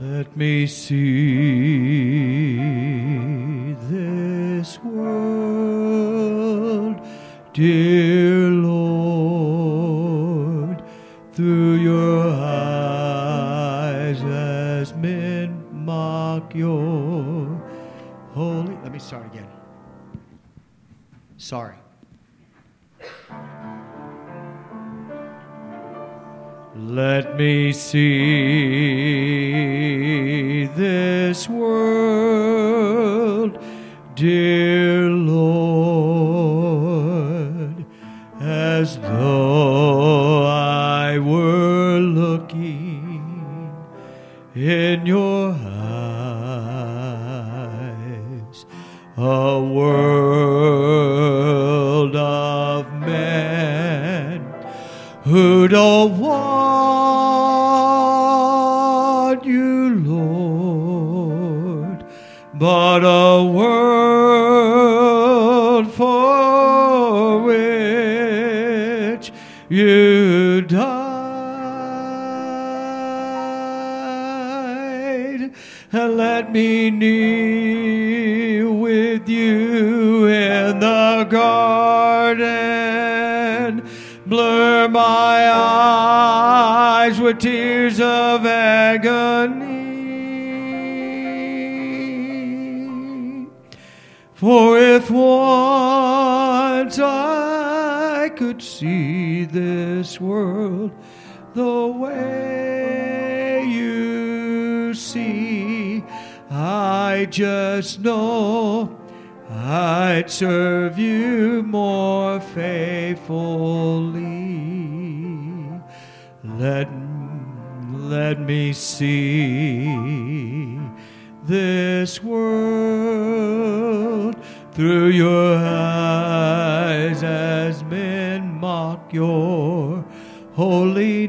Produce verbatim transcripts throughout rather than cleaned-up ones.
Let me see this world, dear Lord, through your eyes as men mock your holy. Let me start again. Sorry. Let me see this world, dear Lord, as though I were looking in your eyes, a world of men who don't want you, Lord, but a world for which you died. And let me kneel with you in the garden, blur my eyes with tears of agony. For if once I could see this world the way you see, I just know I'd serve you more faithfully. Let, let me see this world through your eyes as men mock your holy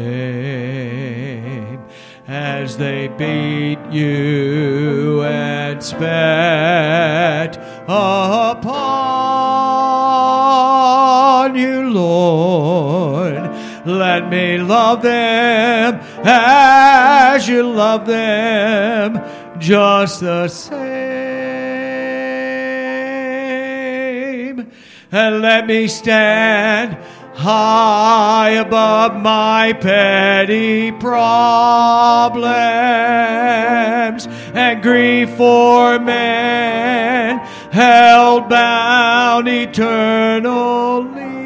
name, as they beat you and spat upon you, Lord. Let me love them as you love them, just the same. And let me stand high above my petty problems and grief for men held bound eternally.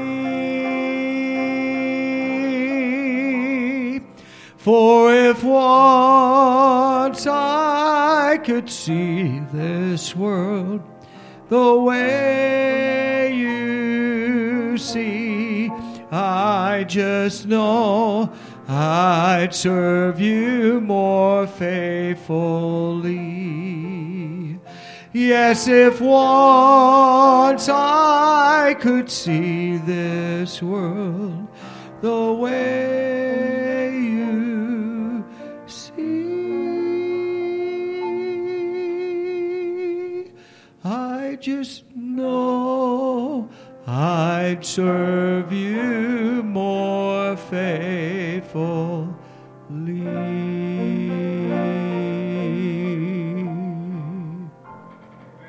For if once I could see this world the way you see, I just know I'd serve you more faithfully. Yes, if once I could see this world the way you see, I just know I'd serve you more faithfully.